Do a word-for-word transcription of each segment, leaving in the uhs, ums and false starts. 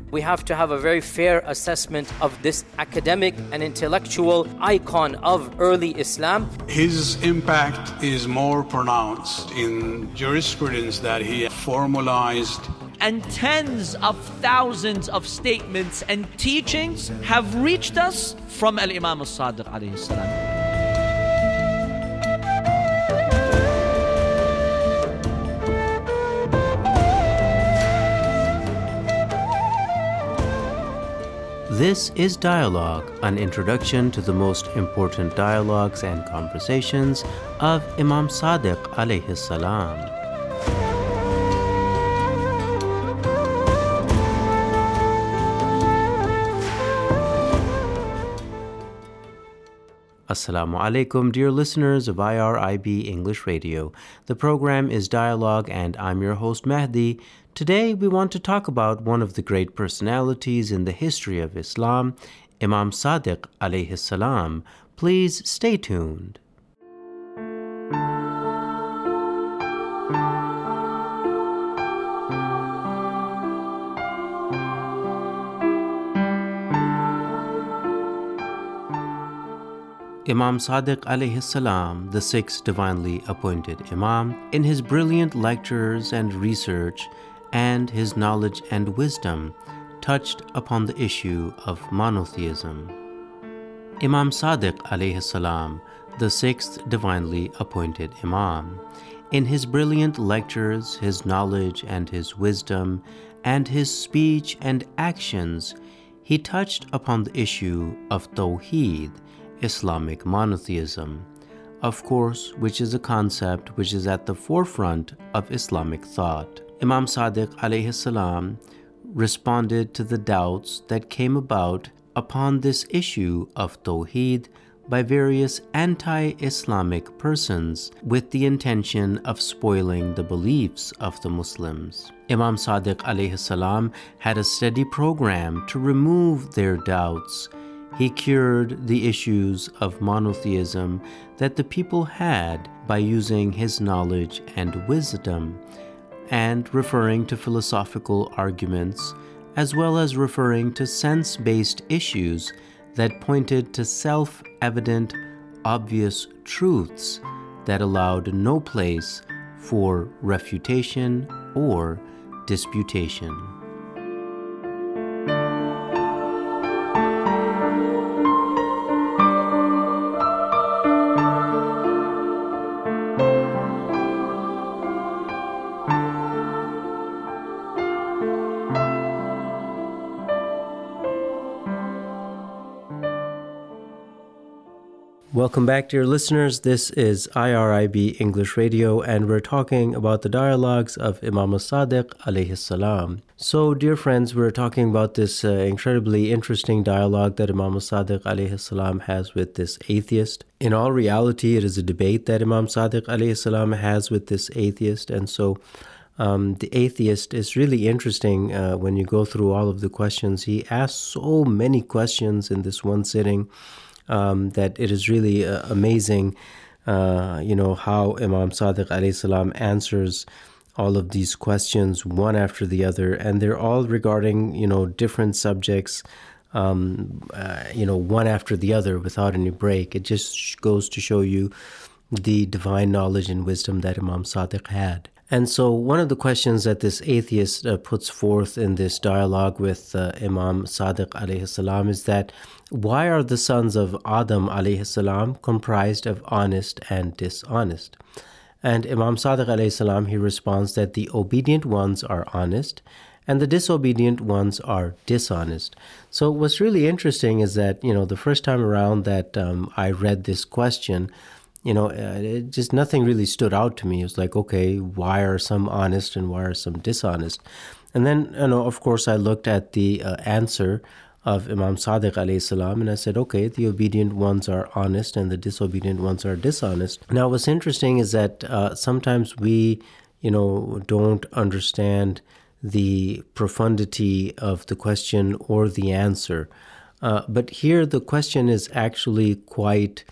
We have to have a very fair assessment of this academic and intellectual icon of early Islam. His impact is more pronounced in jurisprudence that he formalized. And tens of thousands of statements and teachings have reached us from Al-Imam As-Sadiq alayhi salam. This is Dialogue, an introduction to the most important dialogues and conversations of Imam Sadiq alayhi salam. Assalamu alaikum, dear listeners of I R I B English Radio. The program is Dialogue and I'm your host Mahdi. Today we want to talk about one of the great personalities in the history of Islam, Imam Sadiq alayhi salam. Please stay tuned. Imam Sadiq alayhi salam, the sixth divinely appointed Imam, in his brilliant lectures and research and his knowledge and wisdom, touched upon the issue of monotheism. Imam Sadiq alayhi salam, the sixth divinely appointed Imam, in his brilliant lectures, his knowledge and his wisdom, and his speech and actions, he touched upon the issue of Tawheed, Islamic monotheism, of course, which is a concept which is at the forefront of Islamic thought. Imam Sadiq alayhi salam responded to the doubts that came about upon this issue of Tawheed by various anti-Islamic persons with the intention of spoiling the beliefs of the Muslims. Imam Sadiq alayhi salam had a steady program to remove their doubts. He cured the issues of monotheism that the people had by using his knowledge and wisdom, and referring to philosophical arguments, as well as referring to sense-based issues that pointed to self-evident, obvious truths that allowed no place for refutation or disputation. Welcome back, dear listeners. This is I R I B English Radio, and we're talking about the dialogues of Imam Sadiq alayhi salam. So, dear friends, we're talking about this uh, incredibly interesting dialogue that Imam Sadiq alayhi salam has with this atheist. In all reality, it is a debate that Imam Sadiq alayhi salam has with this atheist, and so um, the atheist is really interesting uh, when you go through all of the questions. He asks so many questions in this one sitting. Um, that it is really uh, amazing, uh, you know, how Imam Sadiq alayhi salam answers all of these questions one after the other, and they're all regarding, you know, different subjects, um, uh, you know, one after the other without any break. It just goes to show you the divine knowledge and wisdom that Imam Sadiq had. And so one of the questions that this atheist uh, puts forth in this dialogue with uh, Imam Sadiq alayhi salam is that why are the sons of Adam alayhi salam comprised of honest and dishonest? And Imam Sadiq alayhi salam, he responds that the obedient ones are honest and the disobedient ones are dishonest. So what's really interesting is that, you know, the first time around that um, I read this question, you know, uh, it just nothing really stood out to me. It was like, okay, why are some honest and why are some dishonest? And then, you know, of course, I looked at the uh, answer of Imam Sadiq alayhi salam, and I said, okay, the obedient ones are honest and the disobedient ones are dishonest. Now, what's interesting is that uh, sometimes we, you know, don't understand the profundity of the question or the answer. Uh, but here the question is actually quite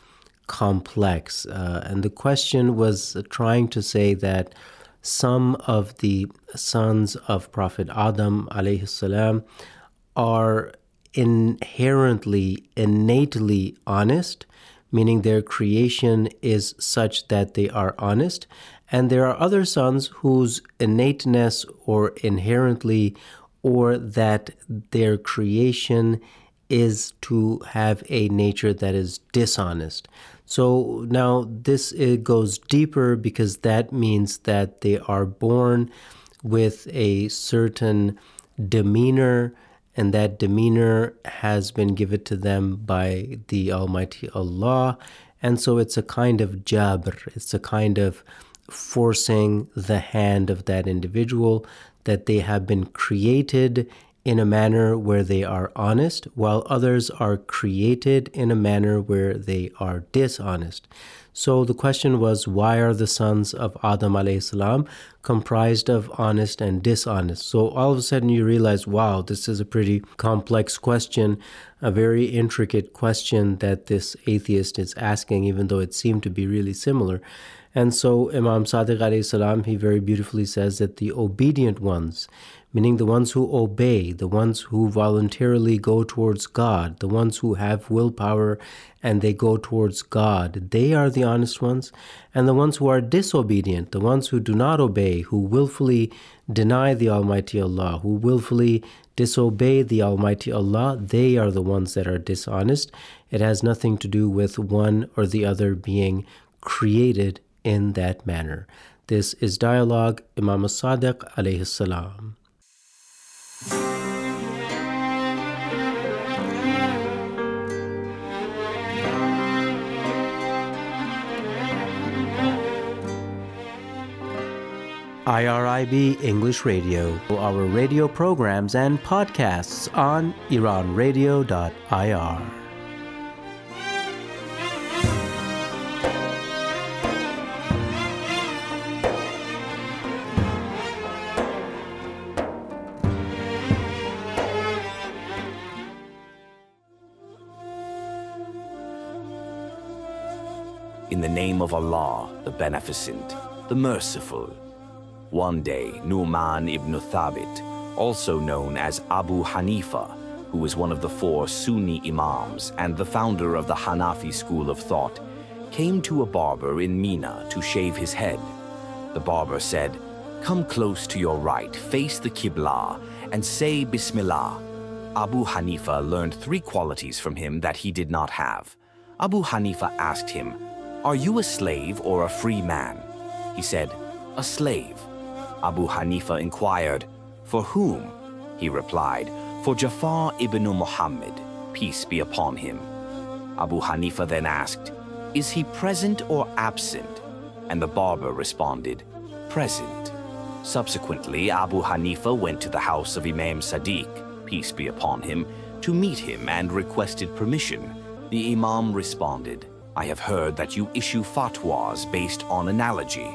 complex. Uh, and the question was trying to say that some of the sons of Prophet Adam alayhi salam are inherently, innately honest, meaning their creation is such that they are honest. And there are other sons whose innateness or inherently, or that their creation is to have a nature that is dishonest. So now this it goes deeper, because that means that they are born with a certain demeanor, and that demeanor has been given to them by the Almighty Allah. And so it's a kind of jabr, it's a kind of forcing the hand of that individual, that they have been created in a manner where they are honest, while others are created in a manner where they are dishonest. So the question was, why are the sons of Adam alayhi salam comprised of honest and dishonest? So all of a sudden you realize, wow, this is a pretty complex question, a very intricate question that this atheist is asking, even though it seemed to be really similar. And so Imam Sadiq alayhi salam, he very beautifully says that the obedient ones, meaning the ones who obey, the ones who voluntarily go towards God, the ones who have willpower and they go towards God, they are the honest ones. And the ones who are disobedient, the ones who do not obey, who willfully deny the Almighty Allah, who willfully disobey the Almighty Allah, they are the ones that are dishonest. It has nothing to do with one or the other being created in that manner. This is Dialogue, Imam Sadiq alayhi salam. I R I B English Radio. Our radio programs and podcasts on Iran Radio dot I R. In the name of Allah, the Beneficent, the Merciful. One day, Nu'man ibn Thabit, also known as Abu Hanifa, who was one of the four Sunni Imams and the founder of the Hanafi school of thought, came to a barber in Mina to shave his head. The barber said, "Come close to your right, face the Qibla, and say Bismillah." Abu Hanifa learned three qualities from him that he did not have. Abu Hanifa asked him, "Are you a slave or a free man?" He said, "A slave." Abu Hanifa inquired, "For whom?" He replied, "For Jafar ibn Muhammad, peace be upon him." Abu Hanifa then asked, "Is he present or absent?" And the barber responded, "Present." Subsequently, Abu Hanifa went to the house of Imam Sadiq, peace be upon him, to meet him and requested permission. The Imam responded, "I have heard that you issue fatwas based on analogy."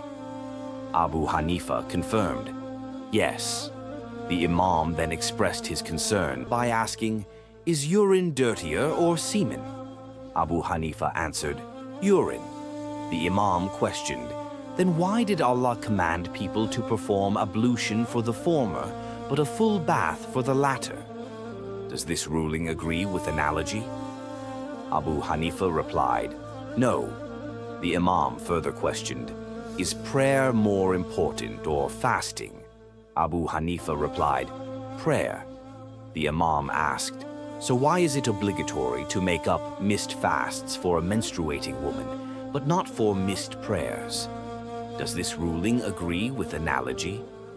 Abu Hanifa confirmed, "Yes." The Imam then expressed his concern by asking, "Is urine dirtier or semen?" Abu Hanifa answered, "Urine." The Imam questioned, "Then why did Allah command people to perform ablution for the former, but a full bath for the latter? Does this ruling agree with analogy?" Abu Hanifa replied, "No." The Imam further questioned, "Is prayer more important or fasting?" Abu Hanifa replied, "Prayer." The Imam asked, "So why is it obligatory to make up missed fasts for a menstruating woman, but not for missed prayers? Does this ruling agree with analogy?"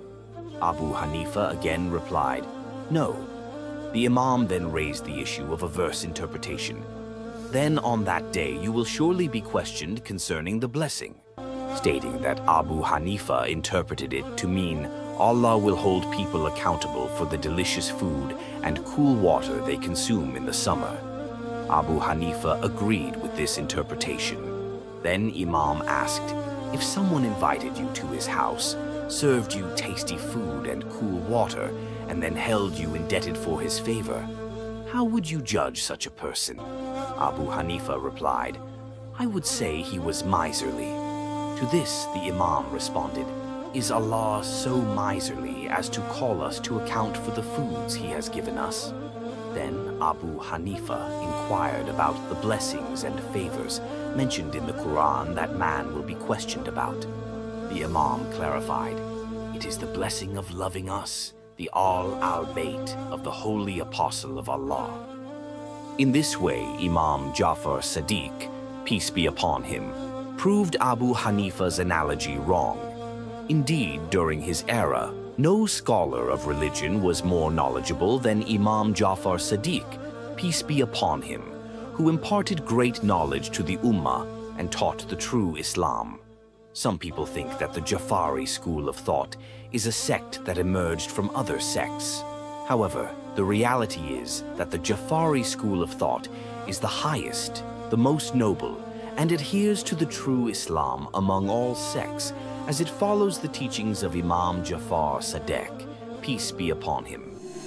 Abu Hanifa again replied, "No." The Imam then raised the issue of a verse interpretation. "Then on that day you will surely be questioned concerning the blessing," stating that Abu Hanifa interpreted it to mean Allah will hold people accountable for the delicious food and cool water they consume in the summer. Abu Hanifa agreed with this interpretation. Then Imam asked, "If someone invited you to his house, served you tasty food and cool water, and then held you indebted for his favor, how would you judge such a person?" Abu Hanifa replied, "I would say he was miserly." To this the Imam responded, "Is Allah so miserly as to call us to account for the foods he has given us?" Then Abu Hanifa inquired about the blessings and favors mentioned in the Quran that man will be questioned about. The Imam clarified, "It is the blessing of loving us, the Al al-Bayt of the Holy Apostle of Allah." In this way, Imam Jafar Sadiq, peace be upon him, proved Abu Hanifa's analogy wrong. Indeed, during his era, no scholar of religion was more knowledgeable than Imam Jafar Sadiq, peace be upon him, who imparted great knowledge to the Ummah and taught the true Islam. Some people think that the Jafari school of thought is a sect that emerged from other sects. However, the reality is that the Jafari school of thought is the highest, the most noble, and adheres to the true Islam among all sects, as it follows the teachings of Imam Jafar Sadiq, peace be upon him.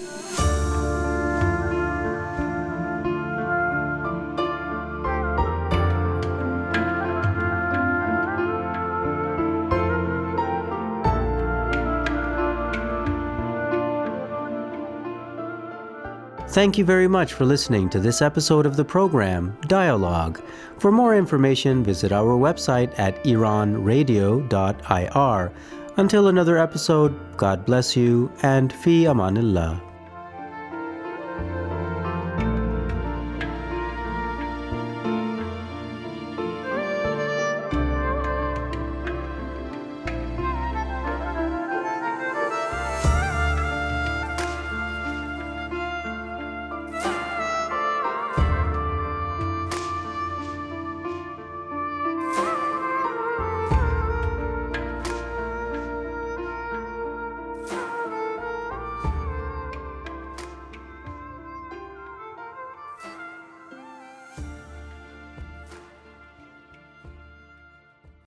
Thank you very much for listening to this episode of the program, Dialogue. For more information, visit our website at iran radio dot I R. Until another episode, God bless you and fi amanillah.